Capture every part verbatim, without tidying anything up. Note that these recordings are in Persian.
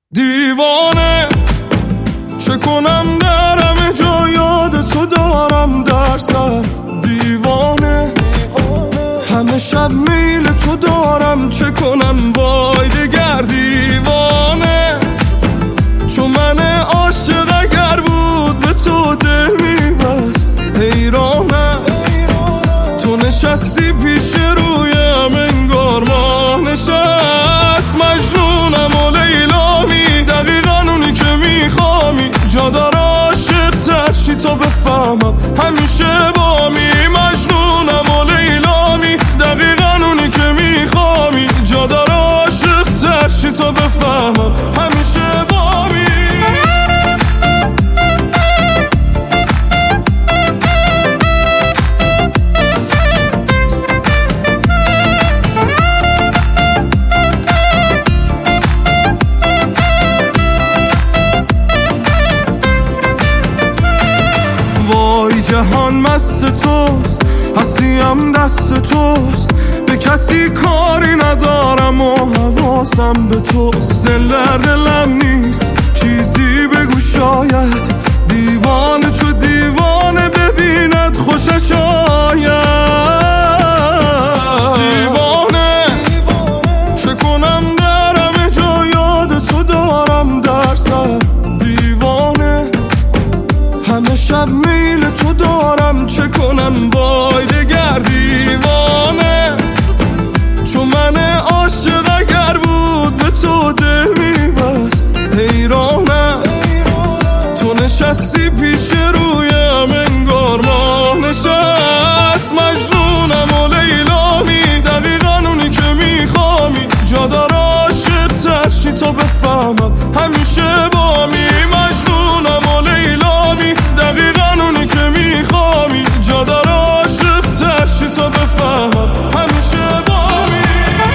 دیوانه چه کنم در همه جا یاد تو دارم در سر. دیوانه همه شب میل تو دارم چه کنم وای دگر. دیوانه چون من عاشق اگر بود به تو دل میبست. حیرانه تو نشستی پیش رویم انگار ماه نشست. مجنونم و لیلامی دقیقا اونی که میخوامی. جا داره عاشق تر چی تا بفهمم همیشه بامی. مجنونم و لیلامی دقیقا اونی که میخوامی. جا داره عاشق تر چی تا بفهمم همیشه بامی. وای جهان مست توست هستیم دست توست. به کسی کاری ندارم و حواسم به توست. دل در دلم نیست چیزی بگو شاید. دیوانه چو دیوانه ببیند خوشش آید. دیوانه چه کنم در همه جا یاد تو دارم در سر. دیوانه همه شب میل تو دارم چه کنم وای دگر. دیوانه چون من عاشق اگر بود به تو دل میبست. حیرانه تو نشستی پیش رویم انگار ماه نشست. مجنونم و لیلامی دقیقا اونی که میخوامی. جا داره عاشق تر چی تا بفهمم همیشه بامی. مجنونم و لیلامی دقیقا اونی که میخوامی. جا داره عاشق تر چی تا بفهمم همیشه بامی.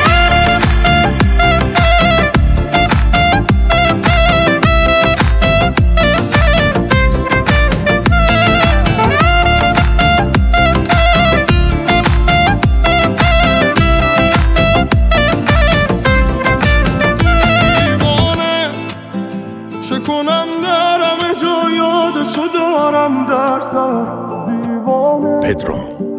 دیوانه چه کنم در همه جا یاد تو دارم در سر. دیوانه پدرام